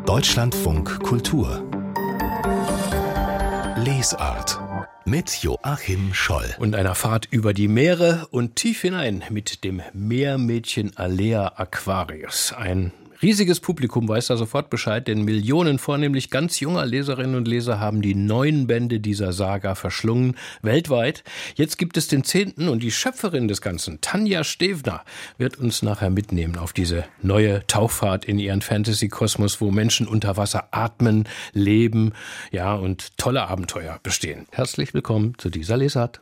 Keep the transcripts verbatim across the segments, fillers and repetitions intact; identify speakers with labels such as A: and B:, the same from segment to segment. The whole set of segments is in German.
A: Deutschlandfunk Kultur Lesart mit Joachim Scholl
B: und einer Fahrt über die Meere und tief hinein mit dem Meermädchen Alea Aquarius. Ein riesiges Publikum weiß da sofort Bescheid, denn Millionen vornehmlich ganz junger Leserinnen und Leser haben die neun Bände dieser Saga verschlungen, weltweit. Jetzt gibt es den zehnten und die Schöpferin des Ganzen, Tanja Stevner, wird uns nachher mitnehmen auf diese neue Tauchfahrt in ihren Fantasy-Kosmos, wo Menschen unter Wasser atmen, leben, ja, und tolle Abenteuer bestehen. Herzlich willkommen zu dieser Lesart.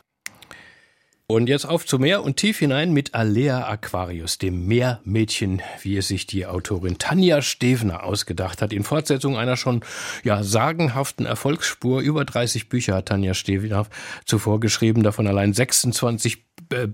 B: Und jetzt auf zum Meer und tief hinein mit Alea Aquarius, dem Meermädchen, wie es sich die Autorin Tanja Stevner ausgedacht hat. In Fortsetzung einer schon ja sagenhaften Erfolgsspur. Über dreißig Bücher hat Tanja Stevner zuvor geschrieben, davon allein sechsundzwanzig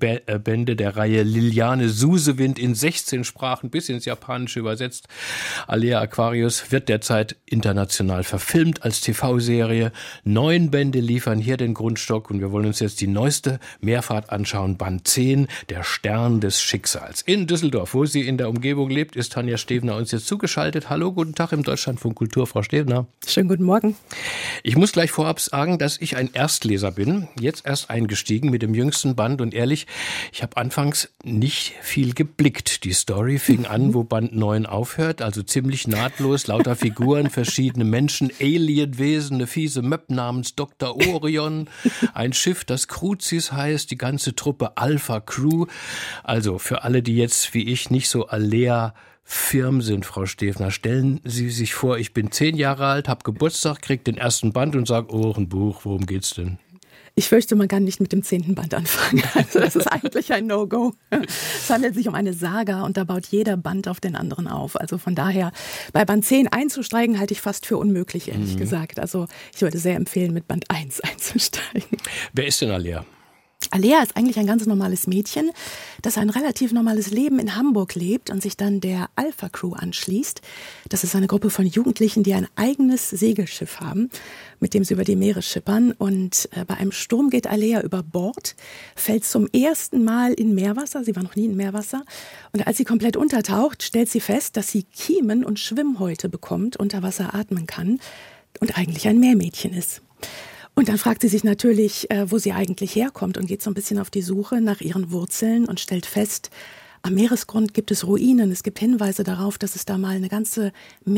B: Bände der Reihe Liliane Susewind in sechzehn Sprachen bis ins Japanische übersetzt. Alea Aquarius wird derzeit international verfilmt als T V-Serie. Neun Bände liefern hier den Grundstock und wir wollen uns jetzt die neueste Meerfahrt anschauen. Band zehn, der Stern des Schicksals. In Düsseldorf, wo sie in der Umgebung lebt, ist Tanja Stevner uns jetzt zugeschaltet. Hallo, guten Tag im Deutschlandfunk Kultur, Frau Stevner.
C: Schönen guten Morgen.
B: Ich muss gleich vorab sagen, dass ich ein Erstleser bin, jetzt erst eingestiegen mit dem jüngsten Band und ehrlich, ich habe anfangs nicht viel geblickt. Die Story fing an, wo Band neun aufhört, also ziemlich nahtlos, lauter Figuren, verschiedene Menschen, Alienwesen, eine fiese Möb namens Doktor Orion, ein Schiff, das Crucis heißt, die ganze Truppe Alpha Crew. Also für alle, die jetzt wie ich nicht so Alea firm sind, Frau Stevner, stellen Sie sich vor, ich bin zehn Jahre alt, habe Geburtstag, kriege den ersten Band und sage, oh, ein Buch, worum geht's denn?
C: Ich fürchte, man kann nicht mit dem zehnten Band anfangen. Also das ist eigentlich ein No-Go. Es handelt sich um eine Saga und da baut jeder Band auf den anderen auf. Also von daher, bei Band zehn einzusteigen, halte ich fast für unmöglich, ehrlich mhm. gesagt. Also ich würde sehr empfehlen, mit Band eins einzusteigen.
B: Wer ist denn Alea?
C: Alea ist eigentlich ein ganz normales Mädchen, das ein relativ normales Leben in Hamburg lebt und sich dann der Alpha Crew anschließt. Das ist eine Gruppe von Jugendlichen, die ein eigenes Segelschiff haben, mit dem sie über die Meere schippern. Und äh, bei einem Sturm geht Alea über Bord, fällt zum ersten Mal in Meerwasser. Sie war noch nie in Meerwasser. Und als sie komplett untertaucht, stellt sie fest, dass sie Kiemen und Schwimmhäute bekommt, unter Wasser atmen kann und eigentlich ein Meermädchen ist. Und dann fragt sie sich natürlich, äh, wo sie eigentlich herkommt und geht so ein bisschen auf die Suche nach ihren Wurzeln und stellt fest, am Meeresgrund gibt es Ruinen. Es gibt Hinweise darauf, dass es da mal eine ganze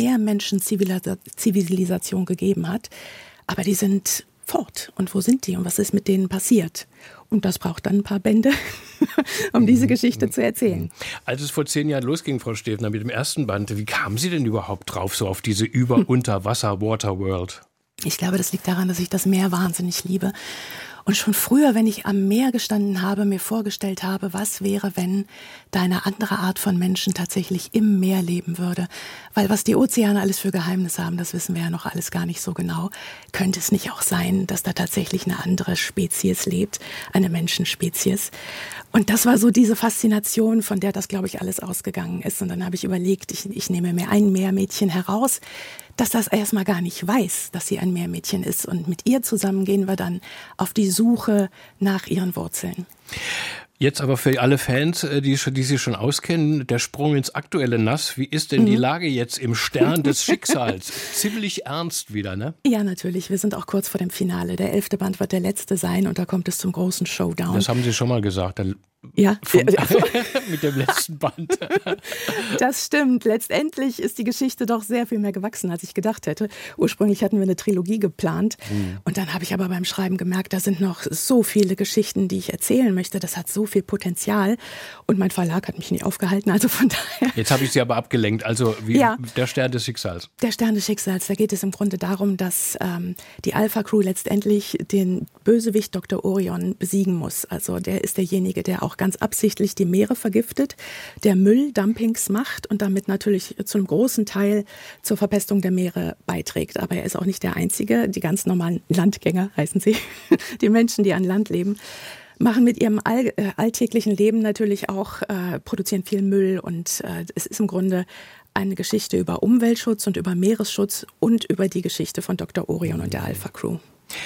C: Meermenschen-Zivilisation gegeben hat. Aber die sind fort. Und wo sind die und was ist mit denen passiert? Und das braucht dann ein paar Bände, um diese Geschichte zu erzählen.
B: Als es vor zehn Jahren losging, Frau Stevner, mit dem ersten Band, wie kamen Sie denn überhaupt drauf, so auf diese Über-Unter-Wasser-Waterworld?
C: Ich glaube, das liegt daran, dass ich das Meer wahnsinnig liebe. Und schon früher, wenn ich am Meer gestanden habe, mir vorgestellt habe, was wäre, wenn da eine andere Art von Menschen tatsächlich im Meer leben würde. Weil was die Ozeane alles für Geheimnisse haben, das wissen wir ja noch alles gar nicht so genau. Könnte es nicht auch sein, dass da tatsächlich eine andere Spezies lebt, eine Menschenspezies? Und das war so diese Faszination, von der das, glaube ich, alles ausgegangen ist. Und dann habe ich überlegt, ich, ich nehme mir ein Meermädchen heraus, dass das erstmal gar nicht weiß, dass sie ein Meermädchen ist. Und mit ihr zusammen gehen wir dann auf die Suche nach ihren Wurzeln.
B: Jetzt aber für alle Fans, die, die sich schon auskennen, der Sprung ins aktuelle Nass. Wie ist denn die Lage jetzt im Stern des Schicksals? Ziemlich ernst wieder, ne?
C: Ja, natürlich. Wir sind auch kurz vor dem Finale. Der elfte Band wird der letzte sein und da kommt es zum großen Showdown.
B: Das haben Sie schon mal gesagt.
C: Ja,
B: Vom, mit dem letzten Band.
C: Das stimmt. Letztendlich ist die Geschichte doch sehr viel mehr gewachsen, als ich gedacht hätte. Ursprünglich hatten wir eine Trilogie geplant. Mhm. Und dann habe ich aber beim Schreiben gemerkt, da sind noch so viele Geschichten, die ich erzählen möchte. Das hat so viel Potenzial. Und mein Verlag hat mich nie aufgehalten. Also von daher.
B: Jetzt habe ich Sie aber abgelenkt. Also wie
C: ja.
B: Der Stern des Schicksals.
C: Der Stern des Schicksals. Da geht es im Grunde darum, dass ähm, die Alpha Crew letztendlich den Bösewicht Doktor Orion besiegen muss. Also der ist derjenige, der auch ganz absichtlich die Meere vergiftet, der Mülldumpings macht und damit natürlich zu einem großen Teil zur Verpestung der Meere beiträgt. Aber er ist auch nicht der Einzige. Die ganz normalen Landgänger heißen sie, die Menschen, die an Land leben, machen mit ihrem all, äh, alltäglichen Leben natürlich auch, äh, produzieren viel Müll und äh, es ist im Grunde eine Geschichte über Umweltschutz und über Meeresschutz und über die Geschichte von Doktor Orion und der Alpha Crew.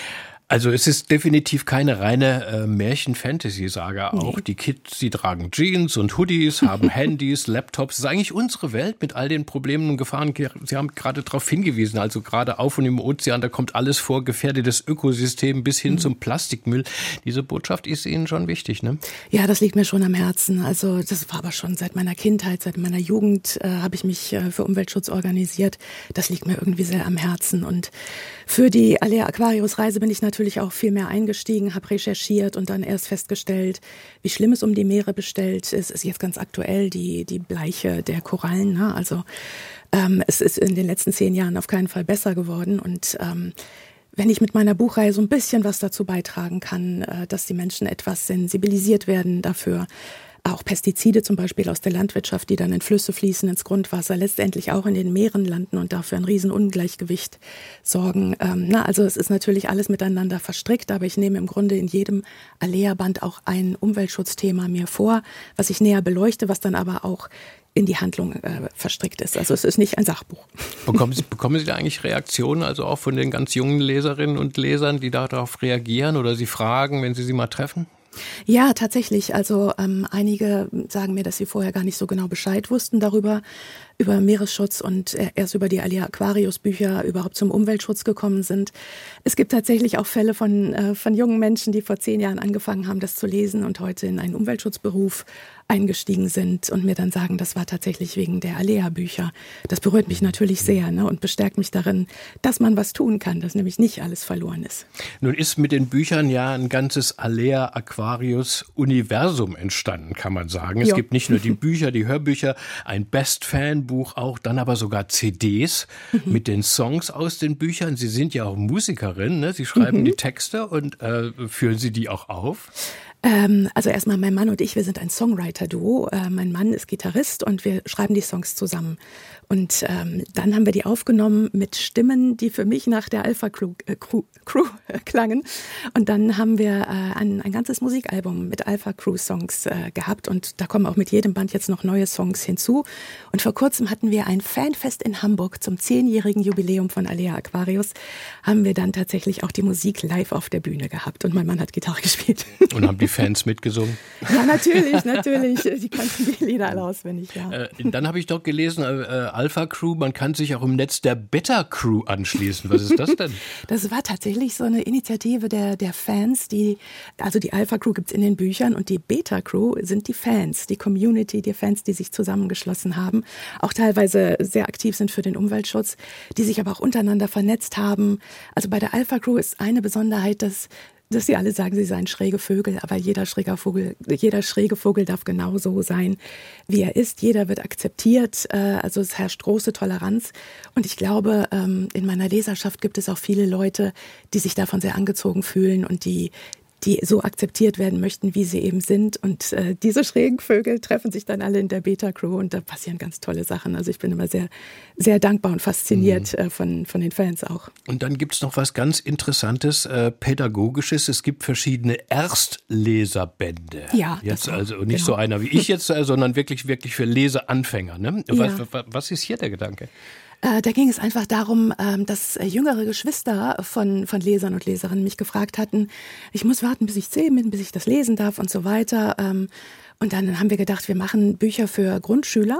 B: Also es ist definitiv keine reine äh, Märchen-Fantasy-Saga. Nee. Auch die Kids, sie tragen Jeans und Hoodies, haben Handys, Laptops. Das ist eigentlich unsere Welt mit all den Problemen und Gefahren. Sie haben gerade darauf hingewiesen, also gerade auf und im Ozean, da kommt alles vor, gefährdetes Ökosystem bis hin mhm. zum Plastikmüll. Diese Botschaft ist Ihnen schon wichtig, ne?
C: Ja, das liegt mir schon am Herzen. Also das war aber schon seit meiner Kindheit, seit meiner Jugend äh, habe ich mich äh, für Umweltschutz organisiert. Das liegt mir irgendwie sehr am Herzen. Und für die Alea Aquarius Reise bin ich natürlich auch viel mehr eingestiegen, habe recherchiert und dann erst festgestellt, wie schlimm es um die Meere bestellt ist. Ist jetzt ganz aktuell die, die Bleiche der Korallen. Ne? Also ähm, es ist in den letzten zehn Jahren auf keinen Fall besser geworden. Und ähm, wenn ich mit meiner Buchreihe so ein bisschen was dazu beitragen kann, äh, dass die Menschen etwas sensibilisiert werden dafür, auch Pestizide zum Beispiel aus der Landwirtschaft, die dann in Flüsse fließen, ins Grundwasser, letztendlich auch in den Meeren landen und dafür ein Riesenungleichgewicht sorgen. Ähm, na, also es ist natürlich alles miteinander verstrickt, aber ich nehme im Grunde in jedem Alea-Band auch ein Umweltschutzthema mir vor, was ich näher beleuchte, was dann aber auch in die Handlung äh, verstrickt ist. Also es ist nicht ein Sachbuch.
B: Bekommen Sie, bekommen Sie da eigentlich Reaktionen, also auch von den ganz jungen Leserinnen und Lesern, die darauf reagieren oder Sie fragen, wenn Sie sie mal treffen?
C: Ja, tatsächlich. Also ähm, einige sagen mir, dass sie vorher gar nicht so genau Bescheid wussten darüber, über Meeresschutz und erst über die Alea Aquarius Bücher überhaupt zum Umweltschutz gekommen sind. Es gibt tatsächlich auch Fälle von, äh, von jungen Menschen, die vor zehn Jahren angefangen haben, das zu lesen und heute in einen Umweltschutzberuf eingestiegen sind und mir dann sagen, das war tatsächlich wegen der Alea-Bücher. Das berührt mich natürlich sehr, ne, und bestärkt mich darin, dass man was tun kann, dass nämlich nicht alles verloren ist.
B: Nun ist mit den Büchern ja ein ganzes Alea Aquarius Universum entstanden, kann man sagen. Es jo. gibt nicht nur die Bücher, die Hörbücher, ein Best-Fan-Buch auch, dann aber sogar C Ds mhm. mit den Songs aus den Büchern. Sie sind ja auch Musikerin, ne? Sie schreiben mhm. die Texte und äh, führen Sie die auch auf?
C: Ähm, also erstmal mein Mann und ich, wir sind ein Songwriter-Duo. Äh, mein Mann ist Gitarrist und wir schreiben die Songs zusammen. Und ähm, dann haben wir die aufgenommen mit Stimmen, die für mich nach der Alpha Crew, äh, Crew, Crew äh, klangen. Und dann haben wir äh, ein, ein ganzes Musikalbum mit Alpha Crew Songs äh, gehabt. Und da kommen auch mit jedem Band jetzt noch neue Songs hinzu. Und vor kurzem hatten wir ein Fanfest in Hamburg zum zehnjährigen Jubiläum von Alea Aquarius. Haben wir dann tatsächlich auch die Musik live auf der Bühne gehabt. Und mein Mann hat Gitarre gespielt.
B: Und haben die Fans mitgesungen?
C: Ja, natürlich, natürlich. Die kannten die Lieder alle auswendig, ja.
B: Äh, dann habe ich doch gelesen, äh, Alpha Crew, man kann sich auch im Netz der Beta Crew anschließen. Was ist das denn?
C: Das war tatsächlich so eine Initiative der, der Fans, die, also die Alpha Crew gibt's in den Büchern und die Beta Crew sind die Fans, die Community, die Fans, die sich zusammengeschlossen haben, auch teilweise sehr aktiv sind für den Umweltschutz, die sich aber auch untereinander vernetzt haben. Also bei der Alpha Crew ist eine Besonderheit, dass dass sie alle sagen, sie seien schräge Vögel, aber jeder schräge Vogel, jeder schräge Vogel darf genauso sein, wie er ist. Jeder wird akzeptiert, also es herrscht große Toleranz. Und ich glaube, in meiner Leserschaft gibt es auch viele Leute, die sich davon sehr angezogen fühlen und die die so akzeptiert werden möchten, wie sie eben sind. Und äh, diese schrägen Vögel treffen sich dann alle in der Beta-Crew und da passieren ganz tolle Sachen. Also ich bin immer sehr, sehr dankbar und fasziniert mhm. äh, von, von den Fans auch.
B: Und dann gibt es noch was ganz Interessantes, äh, Pädagogisches. Es gibt verschiedene Erstleserbände.
C: Ja.
B: Jetzt also nicht
C: genau.
B: so einer wie ich jetzt, äh, sondern wirklich, wirklich für Leseanfänger. Ne? Was,
C: ja.
B: was, was ist hier der Gedanke?
C: Da ging es einfach darum, dass jüngere Geschwister von, von Lesern und Leserinnen mich gefragt hatten, ich muss warten, bis ich zehn bin, bis ich das lesen darf und so weiter. Und dann haben wir gedacht, wir machen Bücher für Grundschüler,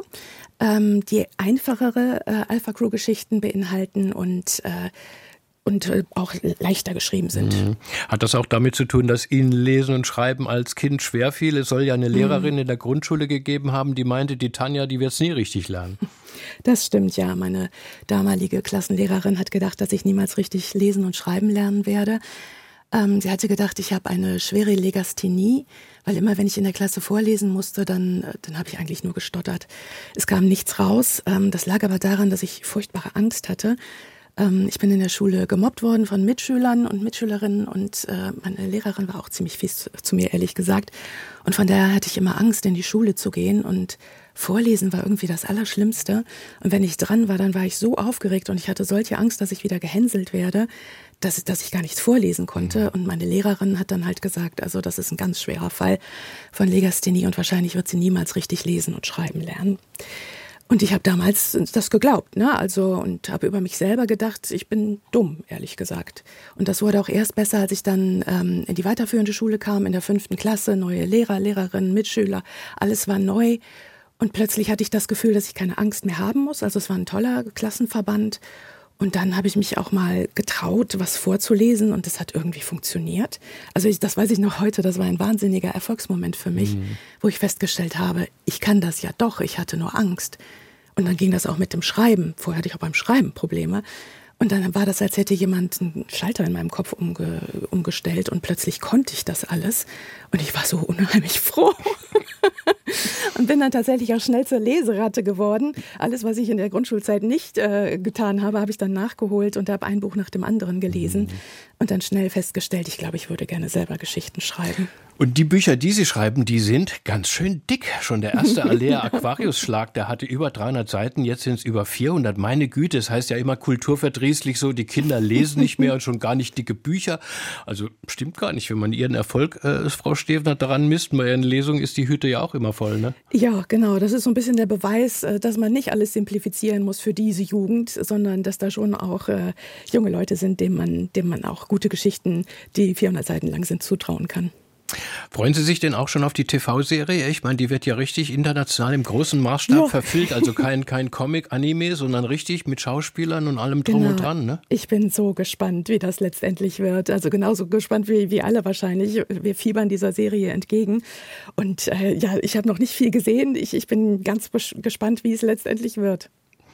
C: die einfachere Alpha Crew Geschichten beinhalten und und auch leichter geschrieben sind.
B: Mhm. Hat das auch damit zu tun, dass Ihnen Lesen und Schreiben als Kind schwer fiel? Es soll ja eine Lehrerin mhm. in der Grundschule gegeben haben, die meinte, die Tanja, die wird es nie richtig lernen.
C: Das stimmt, ja. Meine damalige Klassenlehrerin hat gedacht, dass ich niemals richtig lesen und schreiben lernen werde. Ähm, sie hatte gedacht, ich habe eine schwere Legasthenie, weil immer, wenn ich in der Klasse vorlesen musste, dann, dann habe ich eigentlich nur gestottert. Es kam nichts raus. Ähm, das lag aber daran, dass ich furchtbare Angst hatte. Ich bin in der Schule gemobbt worden von Mitschülern und Mitschülerinnen und äh, meine Lehrerin war auch ziemlich fies zu, zu mir, ehrlich gesagt. Und von daher hatte ich immer Angst, in die Schule zu gehen und Vorlesen war irgendwie das Allerschlimmste. Und wenn ich dran war, dann war ich so aufgeregt und ich hatte solche Angst, dass ich wieder gehänselt werde, dass, dass ich gar nichts vorlesen konnte. Und meine Lehrerin hat dann halt gesagt, also das ist ein ganz schwerer Fall von Legasthenie und wahrscheinlich wird sie niemals richtig lesen und schreiben lernen. Und ich habe damals das geglaubt, ne? Also, und habe über mich selber gedacht, ich bin dumm, ehrlich gesagt. Und das wurde auch erst besser, als ich dann ähm, in die weiterführende Schule kam, in der fünften Klasse, neue Lehrer, Lehrerinnen, Mitschüler, alles war neu. Und plötzlich hatte ich das Gefühl, dass ich keine Angst mehr haben muss. Also es war ein toller Klassenverband. Und dann habe ich mich auch mal getraut, was vorzulesen, und das hat irgendwie funktioniert. Also ich, das weiß ich noch heute, das war ein wahnsinniger Erfolgsmoment für mich, mhm. wo ich festgestellt habe, ich kann das ja doch, ich hatte nur Angst. Und dann ging das auch mit dem Schreiben. Vorher hatte ich auch beim Schreiben Probleme. Und dann war das, als hätte jemand einen Schalter in meinem Kopf umge- umgestellt und plötzlich konnte ich das alles. Und ich war so unheimlich froh. Und bin dann tatsächlich auch schnell zur Leseratte geworden. Alles, was ich in der Grundschulzeit nicht äh, getan habe, habe ich dann nachgeholt und habe ein Buch nach dem anderen gelesen. Mhm. Und dann schnell festgestellt, ich glaube, ich würde gerne selber Geschichten schreiben.
B: Und die Bücher, die Sie schreiben, die sind ganz schön dick. Schon der erste Alea Aquarius-Schlag, der hatte über dreihundert Seiten, jetzt sind es über vierhundert. Meine Güte, es heißt ja immer kulturverdrießlich so, die Kinder lesen nicht mehr und schon gar nicht dicke Bücher. Also stimmt gar nicht, wenn man Ihren Erfolg, äh, Frau Stevner, daran misst. Bei Ihren Lesungen ist die Hütte ja auch immer voll, ne?
C: Ja, genau. Das ist so ein bisschen der Beweis, dass man nicht alles simplifizieren muss für diese Jugend, sondern dass da schon auch äh, junge Leute sind, denen man, denen man auch gute Geschichten, die vierhundert Seiten lang sind, zutrauen kann.
B: Freuen Sie sich denn auch schon auf die T V-Serie? Ich meine, die wird ja richtig international im großen Maßstab ja. verfilmt. Also kein, kein Comic-Anime, sondern richtig mit Schauspielern und allem drum genau. und dran, ne?
C: Ich bin so gespannt, wie das letztendlich wird. Also genauso gespannt wie, wie alle wahrscheinlich. Wir fiebern dieser Serie entgegen. Und äh, ja, ich habe noch nicht viel gesehen. Ich, ich bin ganz bes- gespannt, wie es letztendlich wird.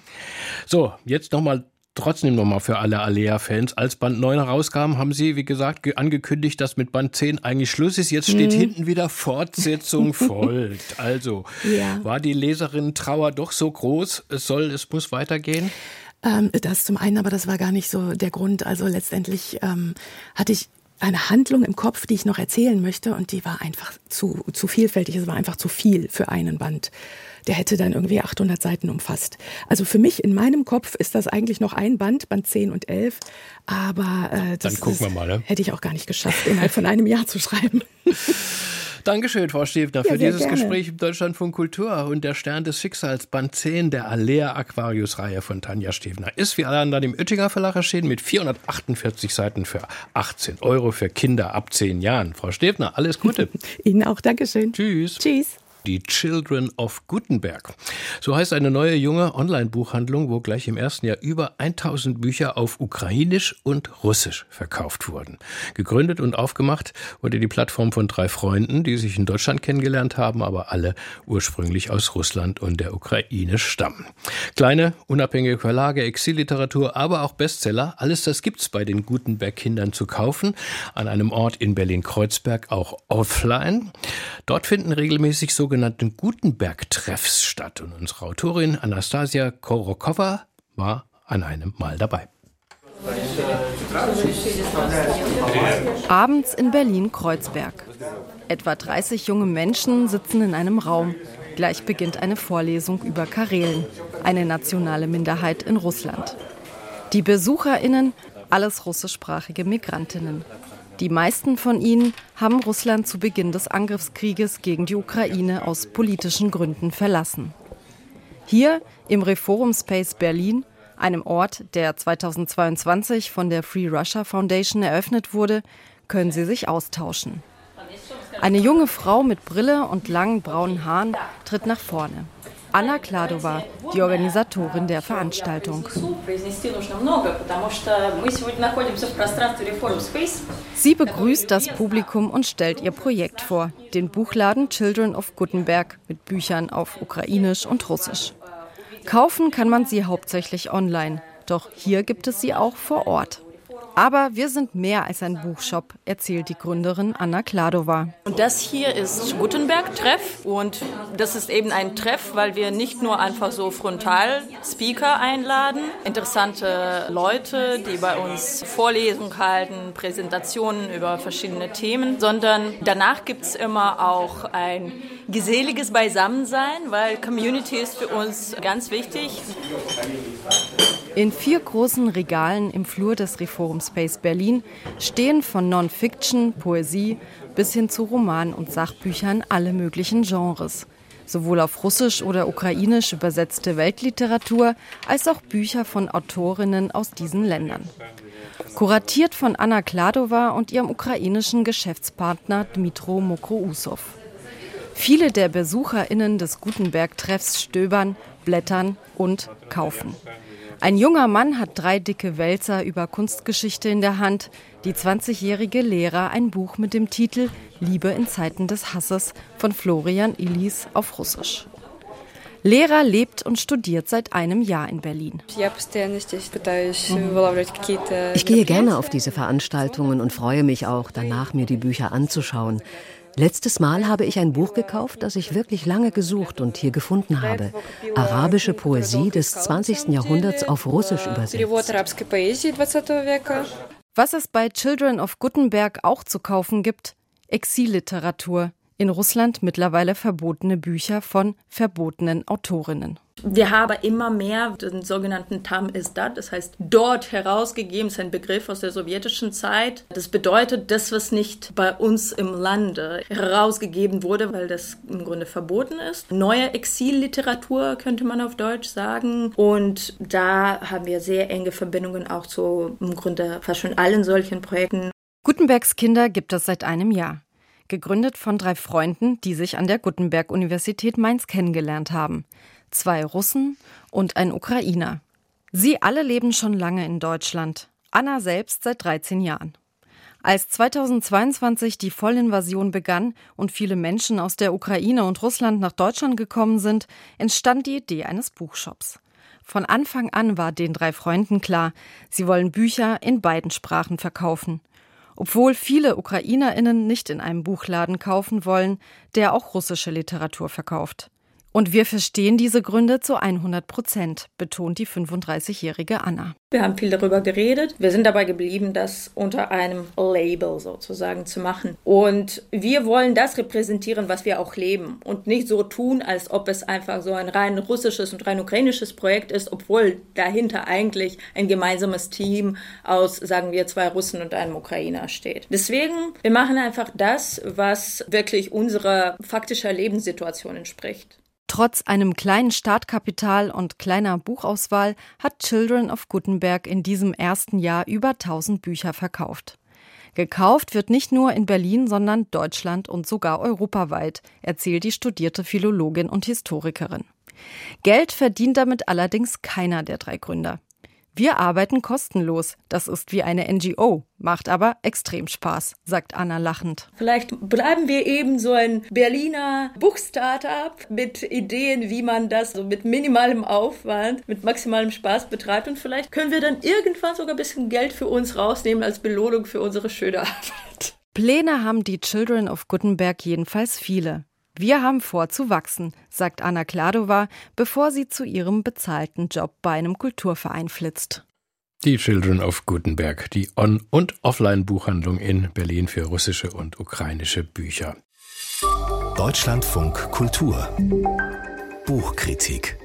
B: So, jetzt nochmal. Trotzdem nochmal für alle Alea-Fans. Als Band neun herauskam, haben Sie, wie gesagt, ge- angekündigt, dass mit Band zehn eigentlich Schluss ist. Jetzt steht mhm. hinten wieder Fortsetzung folgt. Also, ja. war die Leserinnen-Trauer doch so groß, es soll, es muss weitergehen?
C: Ähm, das zum einen, aber das war gar nicht so der Grund. Also letztendlich ähm, hatte ich eine Handlung im Kopf, die ich noch erzählen möchte, und die war einfach zu, zu vielfältig. Es war einfach zu viel für einen Band. Der hätte dann irgendwie achthundert Seiten umfasst. Also für mich, in meinem Kopf, ist das eigentlich noch ein Band, Band zehn und elf. Aber äh, das
B: dann gucken wir mal, ne?
C: hätte ich auch gar nicht geschafft, innerhalb von einem Jahr zu schreiben.
B: Dankeschön, Frau Stevner, für
C: ja,
B: dieses
C: gerne.
B: Gespräch im Deutschlandfunk Kultur. Und der Stern des Schicksals, Band zehn der Alea Aquarius-Reihe von Tanja Stevner, ist wie alle anderen im Oettinger Verlag erschienen mit vierhundertachtundvierzig Seiten für achtzehn Euro für Kinder ab zehn Jahren. Frau Stevner, alles Gute.
C: Ihnen auch, Dankeschön.
B: Tschüss.
C: Tschüss.
B: Die Children of Gutenberg. So heißt eine neue junge Online-Buchhandlung, wo gleich im ersten Jahr über tausend Bücher auf Ukrainisch und Russisch verkauft wurden. Gegründet und aufgemacht wurde die Plattform von drei Freunden, die sich in Deutschland kennengelernt haben, aber alle ursprünglich aus Russland und der Ukraine stammen. Kleine, unabhängige Verlage, Exilliteratur, aber auch Bestseller, alles das gibt's bei den Gutenberg-Kindern zu kaufen. An einem Ort in Berlin-Kreuzberg, auch offline. Dort finden regelmäßig so sogenannten Gutenberg-Treffs statt. Und unsere Autorin Anastasia Korokowa war an einem Mal dabei.
D: Abends in Berlin-Kreuzberg. Etwa dreißig junge Menschen sitzen in einem Raum. Gleich beginnt eine Vorlesung über Karelen, eine nationale Minderheit in Russland. Die BesucherInnen, alles russischsprachige Migrantinnen. Die meisten von ihnen haben Russland zu Beginn des Angriffskrieges gegen die Ukraine aus politischen Gründen verlassen. Hier im Reforum Space Berlin, einem Ort, der zweitausendzweiundzwanzig von der Free Russia Foundation eröffnet wurde, können sie sich austauschen. Eine junge Frau mit Brille und langen braunen Haaren tritt nach vorne. Anna Kladova, die Organisatorin der Veranstaltung. Sie begrüßt das Publikum und stellt ihr Projekt vor, den Buchladen Children of Gutenberg mit Büchern auf Ukrainisch und Russisch. Kaufen kann man sie hauptsächlich online, doch hier gibt es sie auch vor Ort. Aber wir sind mehr als ein Buchshop, erzählt die Gründerin Anna Kladova.
E: Und das hier ist Gutenberg-Treff und das ist eben ein Treff, weil wir nicht nur einfach so frontal Speaker einladen, interessante Leute, die bei uns Vorlesungen halten, Präsentationen über verschiedene Themen, sondern danach gibt es immer auch ein geselliges Beisammensein, weil Community ist für uns ganz wichtig.
D: In vier großen Regalen im Flur des Reforum Space Berlin stehen von Non-Fiction, Poesie bis hin zu Roman- und Sachbüchern alle möglichen Genres. sowohl auf Russisch oder Ukrainisch übersetzte Weltliteratur als auch Bücher von Autorinnen aus diesen Ländern. Kuratiert von Anna Kladova und ihrem ukrainischen Geschäftspartner Dmytro Mokroussow. Viele der BesucherInnen des Gutenberg-Treffs stöbern, blättern und kaufen. Ein junger Mann hat drei dicke Wälzer über Kunstgeschichte in der Hand. Die zwanzigjährige Lera ein Buch mit dem Titel Liebe in Zeiten des Hasses von Florian Illis auf Russisch. Lera lebt und studiert seit einem Jahr in Berlin.
F: Ich gehe gerne auf diese Veranstaltungen und freue mich auch, danach mir die Bücher anzuschauen. Letztes Mal habe ich ein Buch gekauft, das ich wirklich lange gesucht und hier gefunden habe. Arabische Poesie des zwanzigsten Jahrhunderts auf Russisch übersetzt.
D: Was es bei Children of Gutenberg auch zu kaufen gibt: Exilliteratur. In Russland mittlerweile verbotene Bücher von verbotenen Autorinnen.
E: Wir haben immer mehr den sogenannten Tam Izdat, das heißt dort herausgegeben, ist ein Begriff aus der sowjetischen Zeit. Das bedeutet, das, was nicht bei uns im Lande herausgegeben wurde, weil das im Grunde verboten ist. Neue Exilliteratur könnte man auf Deutsch sagen. Und da haben wir sehr enge Verbindungen auch zu im Grunde fast schon allen solchen Projekten.
D: Gutenbergs Kinder gibt es seit einem Jahr. Gegründet von drei Freunden, die sich an der Gutenberg-Universität Mainz kennengelernt haben. Zwei Russen und ein Ukrainer. Sie alle leben schon lange in Deutschland. Anna selbst seit dreizehn Jahren. Als zweitausendzweiundzwanzig die Vollinvasion begann und viele Menschen aus der Ukraine und Russland nach Deutschland gekommen sind, entstand die Idee eines Buchshops. Von Anfang an war den drei Freunden klar, sie wollen Bücher in beiden Sprachen verkaufen. Obwohl viele UkrainerInnen nicht in einem Buchladen kaufen wollen, der auch russische Literatur verkauft. Und wir verstehen diese Gründe zu hundert Prozent, betont die fünfunddreißigjährige Anna.
E: Wir haben viel darüber geredet. Wir sind dabei geblieben, das unter einem Label sozusagen zu machen. Und wir wollen das repräsentieren, was wir auch leben. Und nicht so tun, als ob es einfach so ein rein russisches und rein ukrainisches Projekt ist, obwohl dahinter eigentlich ein gemeinsames Team aus, sagen wir, zwei Russen und einem Ukrainer steht. Deswegen, wir machen einfach das, was wirklich unserer faktischer Lebenssituation entspricht.
D: Trotz einem kleinen Startkapital und kleiner Buchauswahl hat Children of Gutenberg in diesem ersten Jahr über tausend Bücher verkauft. Gekauft wird nicht nur in Berlin, sondern Deutschland und sogar europaweit, erzählt die studierte Philologin und Historikerin. Geld verdient damit allerdings keiner der drei Gründer. Wir arbeiten kostenlos. Das ist wie eine N G O, macht aber extrem Spaß, sagt Anna lachend.
E: Vielleicht bleiben wir eben so ein Berliner Buchstartup mit Ideen, wie man das so mit minimalem Aufwand, mit maximalem Spaß betreibt. Und vielleicht können wir dann irgendwann sogar ein bisschen Geld für uns rausnehmen als Belohnung für unsere schöne Arbeit.
D: Pläne haben die Children of Gutenberg jedenfalls viele. Wir haben vor zu wachsen, sagt Anna Kladova, bevor sie zu ihrem bezahlten Job bei einem Kulturverein flitzt.
B: Die Children of Gutenberg, die On- und Offline-Buchhandlung in Berlin für russische und ukrainische Bücher.
A: Deutschlandfunk Kultur Buchkritik.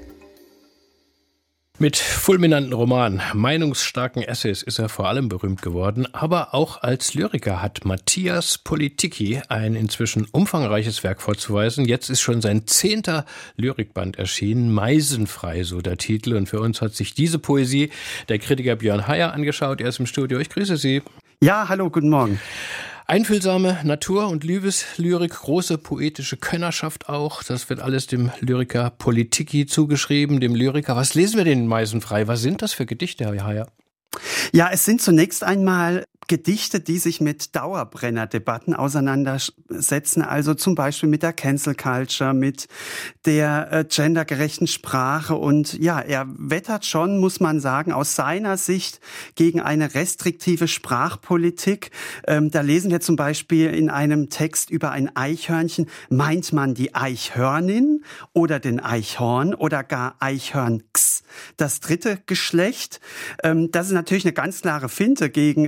B: Mit fulminanten Romanen, meinungsstarken Essays ist er vor allem berühmt geworden, aber auch als Lyriker hat Matthias Politicki ein inzwischen umfangreiches Werk vorzuweisen. Jetzt ist schon sein zehnter Lyrikband erschienen, Meisenfrei, so der Titel. Und für uns hat sich diese Poesie der Kritiker Björn Heyer angeschaut. Er ist im Studio. Ich grüße Sie.
G: Ja, hallo, guten Morgen.
B: Einfühlsame Natur- und Liebeslyrik, große poetische Könnerschaft auch. Das wird alles dem Lyriker Politicki zugeschrieben, dem Lyriker. Was lesen wir denn in Meisenfrei? Was sind das für Gedichte, Herr Heyer?
G: Ja, es sind zunächst einmal Gedichte, die sich mit Dauerbrenner-Debatten auseinandersetzen, also zum Beispiel mit der Cancel Culture, mit der äh, gendergerechten Sprache. Und ja, er wettert schon, muss man sagen, aus seiner Sicht gegen eine restriktive Sprachpolitik. Ähm, da lesen wir zum Beispiel in einem Text über ein Eichhörnchen, meint man die Eichhörnin oder den Eichhorn oder gar Eichhörnx, das dritte Geschlecht. Ähm, das ist natürlich eine ganz klare Finte gegen ähm, ein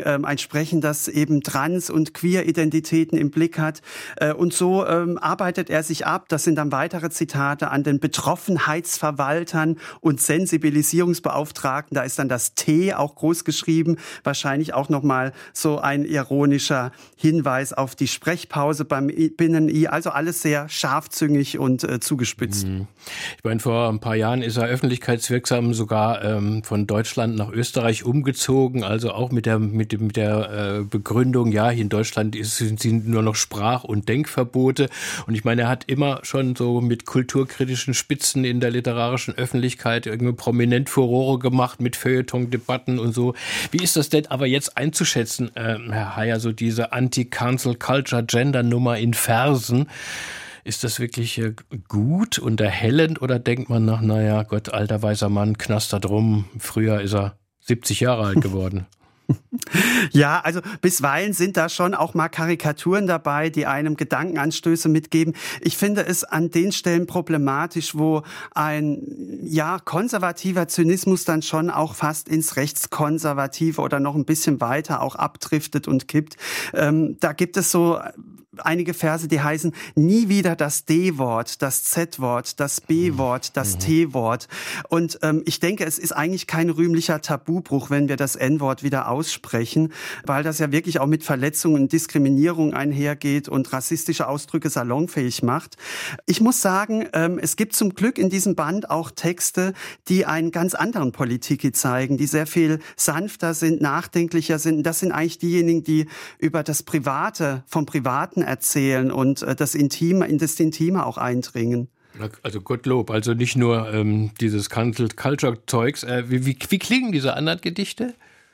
G: Versprechen, das eben Trans- und Queer-Identitäten im Blick hat. Und so ähm, arbeitet er sich ab, das sind dann weitere Zitate, an den Betroffenheitsverwaltern und Sensibilisierungsbeauftragten. Da ist dann das T auch groß geschrieben, wahrscheinlich auch nochmal so ein ironischer Hinweis auf die Sprechpause beim Binnen-I. Also alles sehr scharfzüngig und äh, zugespitzt.
B: Ich meine, vor ein paar Jahren ist er öffentlichkeitswirksam sogar ähm, von Deutschland nach Österreich umgezogen, also auch mit der, mit, mit der äh, Begründung, ja, hier in Deutschland ist, sind nur noch Sprach- und Denkverbote. Und ich meine, er hat immer schon so mit kulturkritischen Spitzen in der literarischen Öffentlichkeit irgendwie prominent Furore gemacht mit Feuilleton-Debatten und so. Wie ist das denn aber jetzt einzuschätzen, äh, Herr Heyer, so diese Anti-Cancel-Culture-Gender-Nummer in Versen? Ist das wirklich äh, gut und erhellend oder denkt man nach, naja, Gott, alter weißer Mann, knastert rum, früher ist er siebzig Jahre alt geworden?
G: Ja, also bisweilen sind da schon auch mal Karikaturen dabei, die einem Gedankenanstöße mitgeben. Ich finde es an den Stellen problematisch, wo ein ja konservativer Zynismus dann schon auch fast ins Rechtskonservative oder noch ein bisschen weiter auch abdriftet und kippt. Ähm, da gibt es so einige Verse, die heißen, nie wieder das D-Wort, das Z-Wort, das B-Wort, das mhm. T-Wort. Und ähm, ich denke, es ist eigentlich kein rühmlicher Tabubruch, wenn wir das N-Wort wieder aussprechen, weil das ja wirklich auch mit Verletzungen und Diskriminierung einhergeht und rassistische Ausdrücke salonfähig macht. Ich muss sagen, ähm, es gibt zum Glück in diesem Band auch Texte, die einen ganz anderen Politik zeigen, die sehr viel sanfter sind, nachdenklicher sind. Das sind eigentlich diejenigen, die über das Private, vom Privaten erzählen und das Intime, in das Intime auch eindringen.
B: Also Gottlob, also nicht nur ähm, dieses Cancel-Culture-Zeugs. Äh, wie, wie, wie klingen diese anderen Gedichte?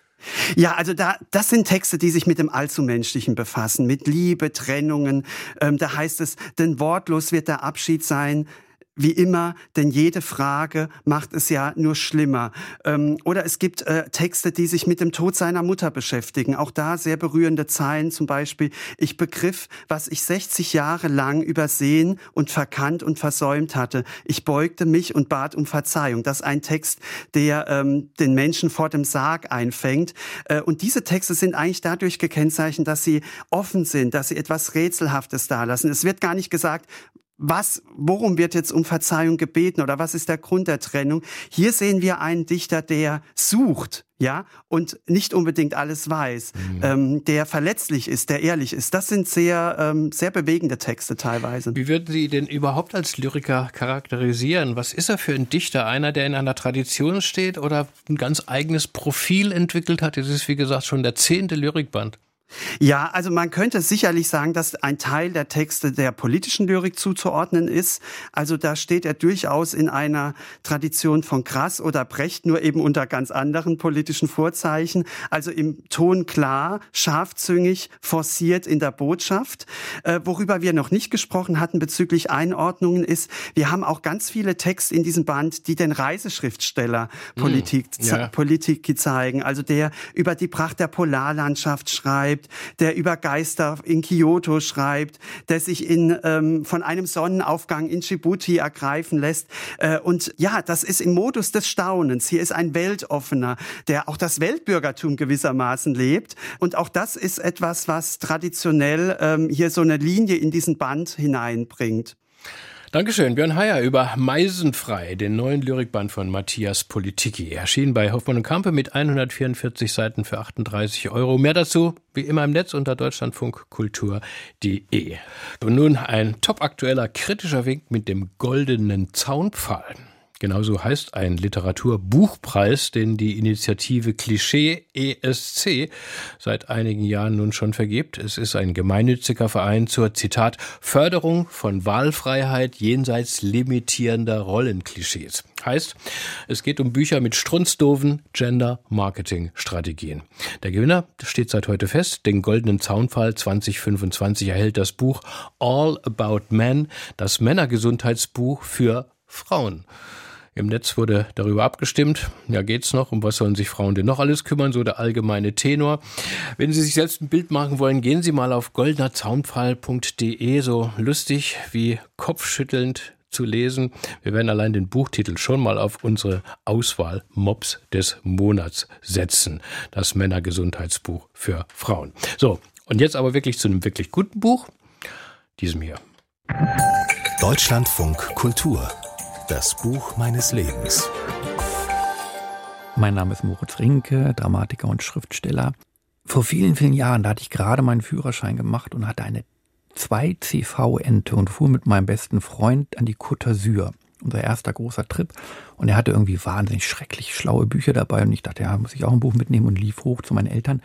G: Ja, also da, das sind Texte, die sich mit dem Allzumenschlichen befassen, mit Liebe, Trennungen. Ähm, da heißt es, denn wortlos wird der Abschied sein, wie immer, denn jede Frage macht es ja nur schlimmer. Ähm, oder es gibt äh, Texte, die sich mit dem Tod seiner Mutter beschäftigen. Auch da sehr berührende Zeilen, zum Beispiel, ich begriff, was ich sechzig Jahre lang übersehen und verkannt und versäumt hatte. Ich beugte mich und bat um Verzeihung. Das ist ein Text, der ähm, den Menschen vor dem Sarg einfängt. Äh, und diese Texte sind eigentlich dadurch gekennzeichnet, dass sie offen sind, dass sie etwas Rätselhaftes dalassen. Es wird gar nicht gesagt, Was, worum wird jetzt um Verzeihung gebeten oder was ist der Grund der Trennung? Hier sehen wir einen Dichter, der sucht, ja, und nicht unbedingt alles weiß, mhm. ähm, der verletzlich ist, der ehrlich ist. Das sind sehr, ähm, sehr bewegende Texte teilweise.
B: Wie würden Sie den überhaupt als Lyriker charakterisieren? Was ist er für ein Dichter? Einer, der in einer Tradition steht oder ein ganz eigenes Profil entwickelt hat? Das ist, wie gesagt, schon der zehnte Lyrikband.
G: Ja, also man könnte sicherlich sagen, dass ein Teil der Texte der politischen Lyrik zuzuordnen ist. Also da steht er durchaus in einer Tradition von Grass oder Brecht, nur eben unter ganz anderen politischen Vorzeichen. Also im Ton klar, scharfzüngig, forciert in der Botschaft. Äh, worüber wir noch nicht gesprochen hatten bezüglich Einordnungen ist, wir haben auch ganz viele Texte in diesem Band, die den Reiseschriftsteller Politik, mm, yeah. Politik zeigen. Also der über die Pracht der Polarlandschaft schreibt, der über Geister in Kyoto schreibt, der sich in, ähm, von einem Sonnenaufgang in Djibouti ergreifen lässt. Äh, und ja, das ist im Modus des Staunens. Hier ist ein Weltoffener, der auch das Weltbürgertum gewissermaßen lebt. Und auch das ist etwas, was traditionell ähm, hier so eine Linie in diesen Band hineinbringt.
B: Dankeschön, Björn Heyer über Meisenfrei, den neuen Lyrikband von Matthias Politicki. Erschienen bei Hoffmann und Campe mit hundertvierundvierzig Seiten für achtunddreißig Euro. Mehr dazu wie immer im Netz unter deutschlandfunkkultur punkt de. Und nun ein topaktueller kritischer Wink mit dem goldenen Zaunpfahl. Genauso heißt ein Literaturbuchpreis, den die Initiative Klischee E S C seit einigen Jahren nun schon vergibt. Es ist ein gemeinnütziger Verein zur, Zitat, Förderung von Wahlfreiheit jenseits limitierender Rollenklischees. Heißt, es geht um Bücher mit strunzdoofen Gender-Marketing-Strategien. Der Gewinner steht seit heute fest. Den goldenen Zaunpfahl zwanzig fünfundzwanzig erhält das Buch All About Men, das Männergesundheitsbuch für Frauen. Im Netz wurde darüber abgestimmt. Ja, geht's noch? Um was sollen sich Frauen denn noch alles kümmern? So der allgemeine Tenor. Wenn Sie sich selbst ein Bild machen wollen, gehen Sie mal auf goldener zaunpfahl punkt de. So lustig wie kopfschüttelnd zu lesen. Wir werden allein den Buchtitel schon mal auf unsere Auswahl Mops des Monats setzen. Das Männergesundheitsbuch für Frauen. So, und jetzt aber wirklich zu einem wirklich guten Buch, diesem hier.
A: Deutschlandfunk Kultur. Das Buch meines Lebens.
H: Mein Name ist Moritz Rinke, Dramatiker und Schriftsteller. Vor vielen, vielen Jahren, da hatte ich gerade meinen Führerschein gemacht und hatte eine zwei C V-Ente und fuhr mit meinem besten Freund an die Côte d'Azur. Unser erster großer Trip. Und er hatte irgendwie wahnsinnig schrecklich schlaue Bücher dabei. Und ich dachte, ja, muss ich auch ein Buch mitnehmen, und lief hoch zu meinen Eltern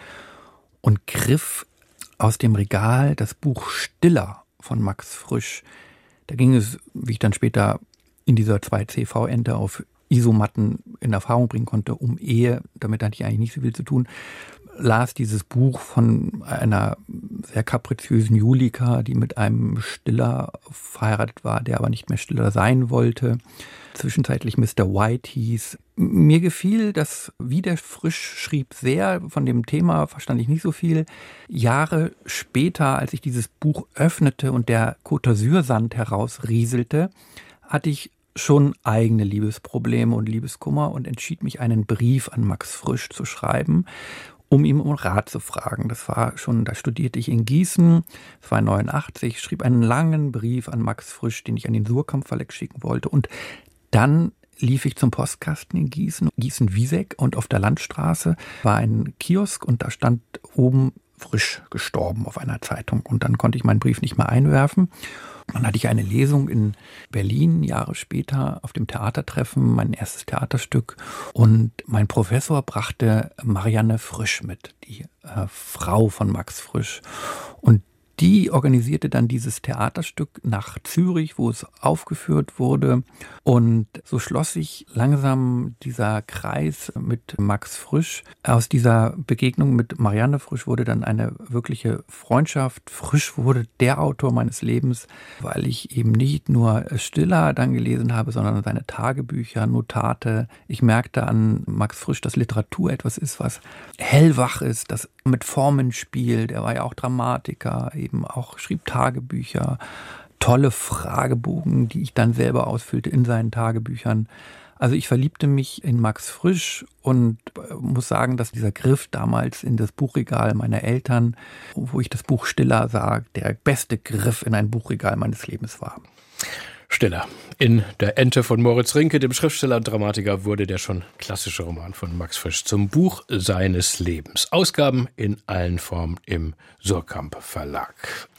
H: und griff aus dem Regal das Buch Stiller von Max Frisch. Da ging es, wie ich dann später in dieser zwei C V-Ente auf Isomatten in Erfahrung bringen konnte, um Ehe, damit hatte ich eigentlich nicht so viel zu tun, las dieses Buch von einer sehr kapriziösen Julika, die mit einem Stiller verheiratet war, der aber nicht mehr Stiller sein wollte. Zwischenzeitlich Mister White hieß. Mir gefiel das, wie der Frisch schrieb, sehr. Von dem Thema verstand ich nicht so viel. Jahre später, als ich dieses Buch öffnete und der Côte d'Azur-Sand herausrieselte, hatte ich schon eigene Liebesprobleme und Liebeskummer und entschied mich, einen Brief an Max Frisch zu schreiben, um ihm um Rat zu fragen. Das war schon, da studierte ich in Gießen, das war neunundachtzig, schrieb einen langen Brief an Max Frisch, den ich an den Surkamp Verlag schicken wollte. Und dann lief ich zum Postkasten in Gießen, Gießen-Wieseck, und auf der Landstraße war ein Kiosk und da stand oben Frisch gestorben auf einer Zeitung. Und dann konnte ich meinen Brief nicht mehr einwerfen. Dann hatte ich eine Lesung in Berlin, Jahre später, auf dem Theatertreffen, mein erstes Theaterstück. Und mein Professor brachte Marianne Frisch mit, die äh, Frau von Max Frisch. Und die organisierte dann dieses Theaterstück nach Zürich, wo es aufgeführt wurde. Und so schloss sich langsam dieser Kreis mit Max Frisch. Aus dieser Begegnung mit Marianne Frisch wurde dann eine wirkliche Freundschaft. Frisch wurde der Autor meines Lebens, weil ich eben nicht nur Stiller dann gelesen habe, sondern seine Tagebücher, Notate. Ich merkte an Max Frisch, dass Literatur etwas ist, was hellwach ist, das mit Formen spielt. Er war ja auch Dramatiker, eben auch schrieb Tagebücher, tolle Fragebogen, die ich dann selber ausfüllte in seinen Tagebüchern. Also ich verliebte mich in Max Frisch und muss sagen, dass dieser Griff damals in das Buchregal meiner Eltern, wo ich das Buch Stiller sah, der beste Griff in ein Buchregal meines Lebens war.
B: Stiller. In Der Ente von Moritz Rinke, dem Schriftsteller und Dramatiker, wurde der schon klassische Roman von Max Frisch zum Buch seines Lebens. Ausgaben in allen Formen im Surkamp Verlag.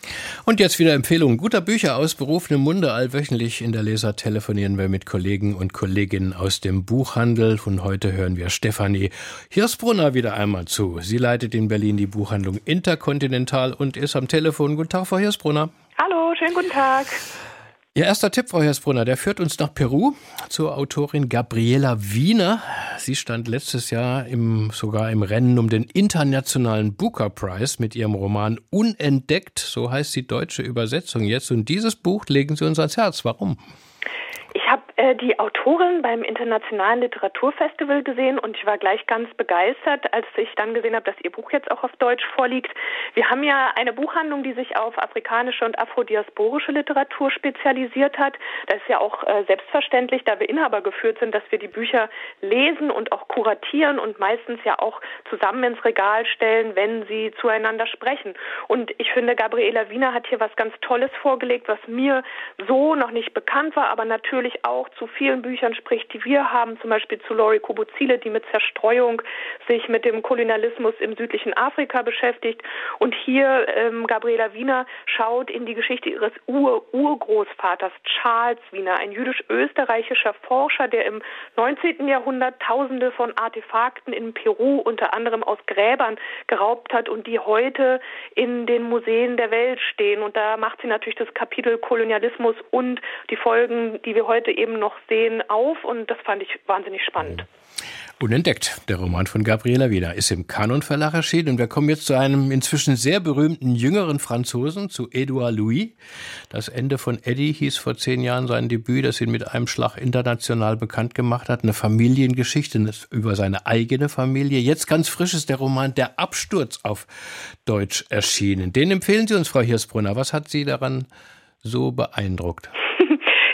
B: Und jetzt wieder Empfehlungen guter Bücher aus berufenem Munde. Allwöchentlich in der Leser telefonieren wir mit Kollegen und Kolleginnen aus dem Buchhandel. Und heute hören wir Stefanie Hirsbrunner wieder einmal zu. Sie leitet in Berlin die Buchhandlung Interkontinental und ist am Telefon. Guten Tag, Frau Hirsbrunner.
I: Hallo, schönen guten Tag.
B: Ihr erster Tipp, Frau Hirsbrunner, der führt uns nach Peru zur Autorin Gabriela Wiener. Sie stand letztes Jahr im, sogar im Rennen um den internationalen Booker Prize mit ihrem Roman Unentdeckt. So heißt die deutsche Übersetzung jetzt. Und dieses Buch legen Sie uns ans Herz. Warum?
I: Ich habe äh, die Autorin beim Internationalen Literaturfestival gesehen und ich war gleich ganz begeistert, als ich dann gesehen habe, dass ihr Buch jetzt auch auf Deutsch vorliegt. Wir haben ja eine Buchhandlung, die sich auf afrikanische und afrodiasporische Literatur spezialisiert hat. Das ist ja auch äh, selbstverständlich, da wir Inhaber geführt sind, dass wir die Bücher lesen und auch kuratieren und meistens ja auch zusammen ins Regal stellen, wenn sie zueinander sprechen. Und ich finde, Gabriela Wiener hat hier was ganz Tolles vorgelegt, was mir so noch nicht bekannt war, aber natürlich auch zu vielen Büchern spricht, die wir haben, zum Beispiel zu Lori Kubuzile, die mit Zerstreuung sich mit dem Kolonialismus im südlichen Afrika beschäftigt. Und hier ähm, Gabriela Wiener schaut in die Geschichte ihres Ur-Urgroßvaters Charles Wiener, ein jüdisch-österreichischer Forscher, der im neunzehnten Jahrhundert Tausende von Artefakten in Peru, unter anderem aus Gräbern, geraubt hat und die heute in den Museen der Welt stehen. Und da macht sie natürlich das Kapitel Kolonialismus und die Folgen, die wir heute eben noch sehen, auf, und das fand ich wahnsinnig spannend.
B: Unentdeckt, der Roman von Gabriela Wiener, ist im Kanon Verlag erschienen, und wir kommen jetzt zu einem inzwischen sehr berühmten jüngeren Franzosen, zu Edouard Louis. Das Ende von Eddie hieß vor zehn Jahren sein Debüt, das ihn mit einem Schlag international bekannt gemacht hat. Eine Familiengeschichte über seine eigene Familie. Jetzt ganz frisch ist der Roman Der Absturz auf Deutsch erschienen. Den empfehlen Sie uns, Frau Hirsbrunner. Was hat Sie daran so beeindruckt?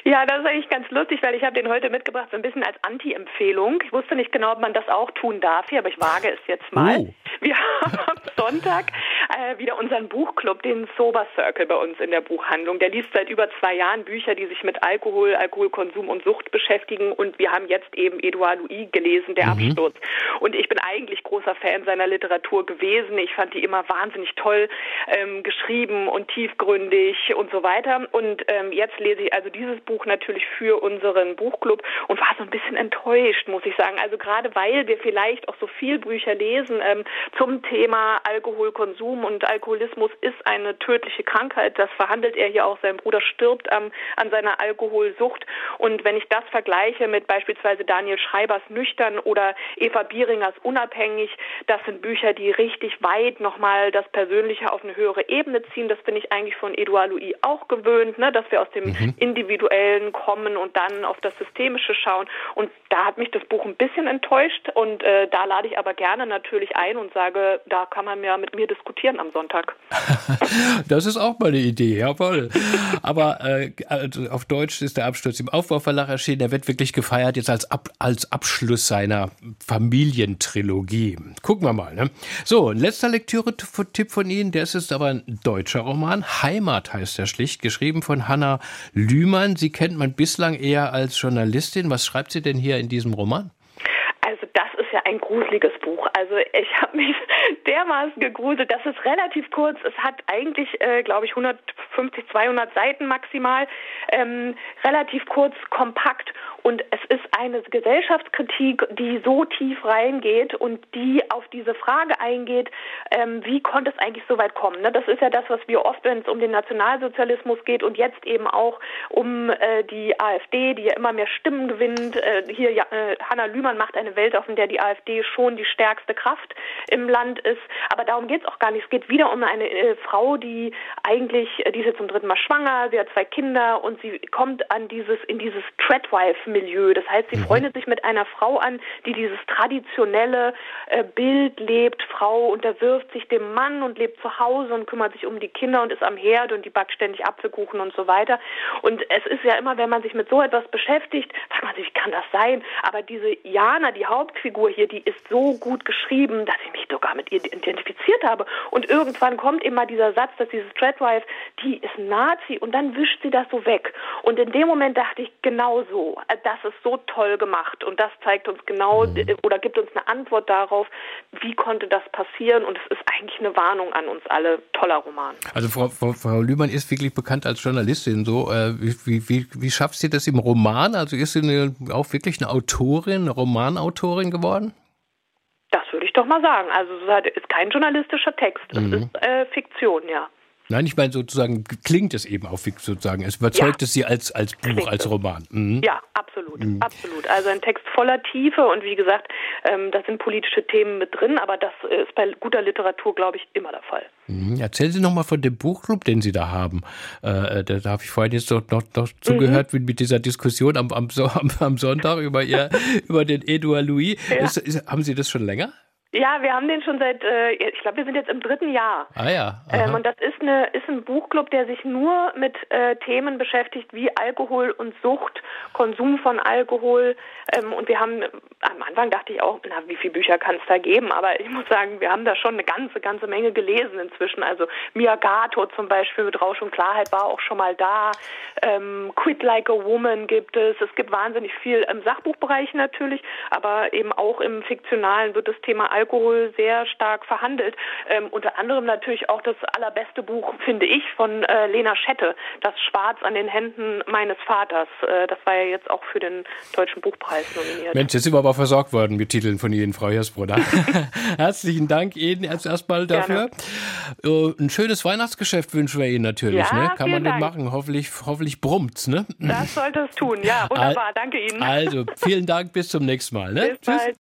I: Ja, das ist eigentlich ganz lustig, weil ich habe den heute mitgebracht, so ein bisschen als Anti-Empfehlung. Ich wusste nicht genau, ob man das auch tun darf hier, aber ich wage es jetzt mal. Oh. Wir haben am Sonntag äh, wieder unseren Buchclub, den Sober Circle bei uns in der Buchhandlung. Der liest seit über zwei Jahren Bücher, die sich mit Alkohol, Alkoholkonsum und Sucht beschäftigen. Und wir haben jetzt eben Edouard Louis gelesen, Der mhm. Absturz. Und ich bin eigentlich großer Fan seiner Literatur gewesen. Ich fand die immer wahnsinnig toll ähm, geschrieben und tiefgründig und so weiter. Und ähm, jetzt lese ich also dieses Buch natürlich für unseren Buchclub und war so ein bisschen enttäuscht, muss ich sagen. Also gerade weil wir vielleicht auch so viel Bücher lesen ähm, zum Thema Alkoholkonsum und Alkoholismus ist eine tödliche Krankheit. Das verhandelt er hier auch. Sein Bruder stirbt ähm, an seiner Alkoholsucht. Und wenn ich das vergleiche mit beispielsweise Daniel Schreibers Nüchtern oder Eva Bieringers Unabhängig, das sind Bücher, die richtig weit nochmal das Persönliche auf eine höhere Ebene ziehen. Das bin ich eigentlich von Edouard Louis auch gewöhnt, ne? Dass wir aus dem mhm. Individuellen kommen und dann auf das Systemische schauen. Und da hat mich das Buch ein bisschen enttäuscht. Und äh, da lade ich aber gerne natürlich ein und sage, da kann man ja mit mir diskutieren am Sonntag.
B: Das ist auch mal eine Idee, jawohl. Aber äh, also auf Deutsch ist der Absturz im Aufbauverlag erschienen. Der wird wirklich gefeiert jetzt als, Ab- als Abschluss seiner Familientrilogie. Gucken wir mal. Ne? So, ein letzter Lektüre-Tipp von Ihnen, der ist jetzt aber ein deutscher Roman. Heimat heißt er schlicht, geschrieben von Hanna Lühmann. Sie kennt man bislang eher als Journalistin. Was schreibt sie denn hier in diesem Roman?
I: Also das ist ja ein gruseliges Buch. Also ich habe mich dermaßen gegruselt. Das ist relativ kurz. Es hat eigentlich, äh, glaube ich, hundertfünfzig, zweihundert Seiten maximal. Ähm, relativ kurz, kompakt. Und es ist eine Gesellschaftskritik, die so tief reingeht und die auf diese Frage eingeht, ähm, wie konnte es eigentlich so weit kommen? Ne? Das ist ja das, was wir oft, wenn es um den Nationalsozialismus geht und jetzt eben auch um äh, die AfD, die ja immer mehr Stimmen gewinnt. Äh, hier ja, äh, Hanna Lühmann macht eine Welt auf, in der die AfD schon die stärkste Kraft im Land ist. Aber darum geht es auch gar nicht. Es geht wieder um eine äh, Frau, die eigentlich, äh, die ist jetzt zum dritten Mal schwanger, sie hat zwei Kinder und sie kommt an dieses in dieses Tradwife-Milieu. Das heißt, sie mhm. freundet sich mit einer Frau an, die dieses traditionelle äh, Bild lebt. Frau unterwirft sich dem Mann und lebt zu Hause und kümmert sich um die Kinder und ist am Herd und die backt ständig Apfelkuchen und so weiter. Und es ist ja immer, wenn man sich mit so etwas beschäftigt, fragt man sich, wie kann das sein? Aber diese Jana, die Hauptfigur hier, die ist so gut geschrieben, dass ich mich sogar mit ihr identifiziert habe. Und irgendwann kommt eben mal dieser Satz, dass dieses Tradwife, die ist Nazi und dann wischt sie das so weg. Und in dem Moment dachte ich, genau so. Das ist so toll gemacht und das zeigt uns genau oder gibt uns eine Antwort darauf, wie konnte das passieren und es ist eigentlich eine Warnung an uns alle. Toller Roman.
B: Also Frau, Frau, Frau Lühmann ist wirklich bekannt als Journalistin. So, äh, wie, wie, wie schafft sie das im Roman? Also ist sie eine, auch wirklich eine Autorin, eine Romanautorin geworden?
I: Das würde ich doch mal sagen. Also es ist kein journalistischer Text, es mhm. ist äh, Fiktion, ja.
B: Nein, ich meine sozusagen, klingt es eben auch sozusagen, es überzeugt ja. es Sie als, als Buch, klingt als so. Roman. Mhm.
I: Ja, absolut, mhm. absolut. Also ein Text voller Tiefe und wie gesagt, ähm, da sind politische Themen mit drin, aber das ist bei guter Literatur, glaube ich, immer der Fall.
B: Mhm. Erzählen Sie noch mal von dem Buchclub, den Sie da haben. Äh, da, da habe ich vorhin jetzt noch, noch, noch zugehört mhm. mit dieser Diskussion am, am, am Sonntag über, ihr, über den Edouard Louis. Ja. Ist, ist, haben Sie das schon länger?
I: Ja, wir haben den schon seit, äh, ich glaube, wir sind jetzt im dritten Jahr.
B: Ah ja.
I: Ähm, und das ist, eine, ist ein Buchclub, der sich nur mit äh, Themen beschäftigt wie Alkohol und Sucht, Konsum von Alkohol. Ähm, und wir haben, am Anfang dachte ich auch, na, wie viele Bücher kann es da geben? Aber ich muss sagen, wir haben da schon eine ganze, ganze Menge gelesen inzwischen. Also Mia Gato zum Beispiel mit Rausch und Klarheit war auch schon mal da. Ähm, Quit Like a Woman gibt es. Es gibt wahnsinnig viel im Sachbuchbereich natürlich, aber eben auch im Fiktionalen wird das Thema Alkohol Alkohol sehr stark verhandelt. Ähm, unter anderem natürlich auch das allerbeste Buch, finde ich, von äh, Lena Schette, Das Schwarz an den Händen meines Vaters. Äh, das war ja jetzt auch für den Deutschen Buchpreis nominiert.
B: Mensch, jetzt sind wir aber versorgt worden mit Titeln von Ihnen, Frau Hirsbrunner. Herzlichen Dank Ihnen erst erstmal dafür. Äh, ein schönes Weihnachtsgeschäft wünschen wir Ihnen natürlich. Ja, ne? Kann man denn machen. Hoffentlich, hoffentlich brummt's. Ne?
I: Das sollte es tun. Ja, wunderbar. Danke Ihnen.
B: Also, vielen Dank. Bis zum nächsten Mal. Ne?
I: Bis bald.